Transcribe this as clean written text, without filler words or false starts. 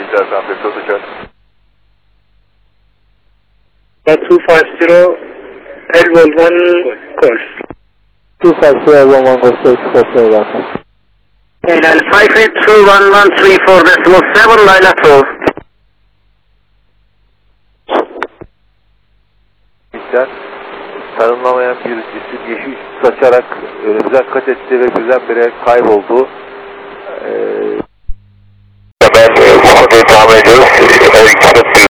San Pedro uçak. 250 L11 call. 250 L11 go straight for Florida. Hilal 582134.7 Layla 2. Tanımlamayan bir cisim yeşil saçarak önümüzden kat etti ve birdenbire kayboldu. Ben bu konuyu tahmin ediyoruz.